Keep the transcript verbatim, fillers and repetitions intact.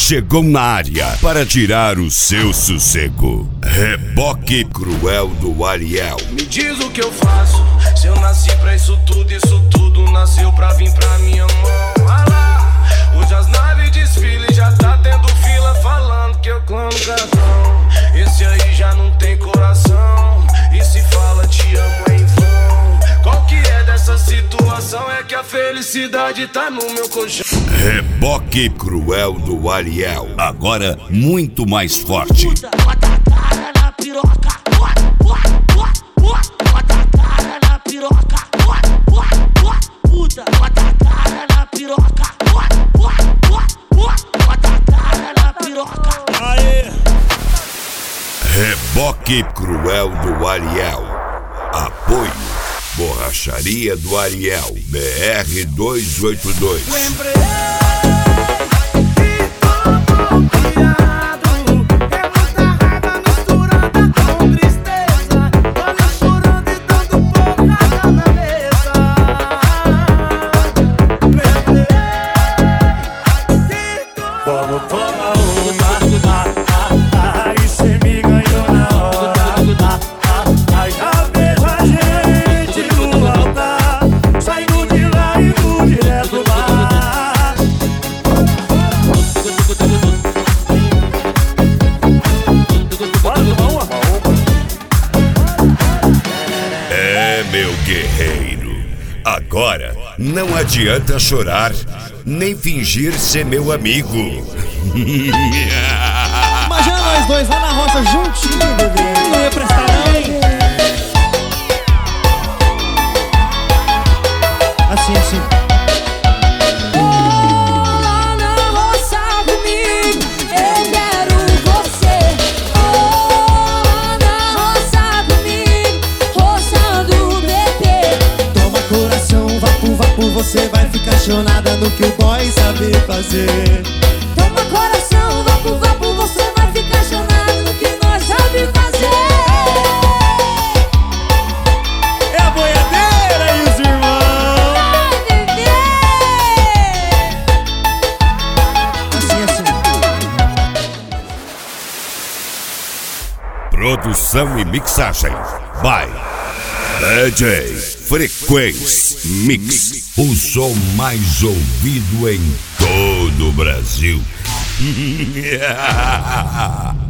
chegou na área para tirar o seu sossego. Reboque cruel do Ariel. Me diz o que eu faço, se eu nasci pra isso tudo, isso tudo nasceu pra vir pra minha mão. Ah lá, hoje as naves desfilam, já tá tendo fila falando que eu clono cartão. Esse aí já não tem coração, e se fala te amo é em vão. Qual que é dessa situação? É que a felicidade tá no meu colchão. Reboque cruel do Ariel. Agora muito mais forte. Bota a cara na piroca, bota a cara na piroca, puta, bota a cara na piroca, bota a cara na piroca. Aê! Reboque cruel do Ariel. Apoio Borracharia do Ariel, B R duzentos e oitenta e dois. Lembrei que tomou cuidado, é muita raiva misturada com tristeza. Olha chorando e dando porrada na mesa. Lembrei que tomou. Vamos tomar uma, aí cê me ganhou na hora. Aí já vejo a gente no altar, saindo de lá e indo direto no bar. Bora tomar uma. É, meu guerreiro. Agora não adianta chorar, nem fingir ser meu amigo. Imagina nós dois lá na roça juntinho, bebê. Não ia prestar não. Assim, assim. Lá na roça comigo, eu quero você. Oh, lá na roça comigo, roçando bebê. Toma coração, vapo, vapo, você vai ficar chonada no que o boy sabe fazer. Toma coração, vapo, vapo, você vai ficar chonado no que nós sabe fazer. É a boiadeira e os irmãos. Ai, bebê. Assim, assim. Produção e mixagem by D J Frequência Mix. O som mais ouvido em todo o Brasil.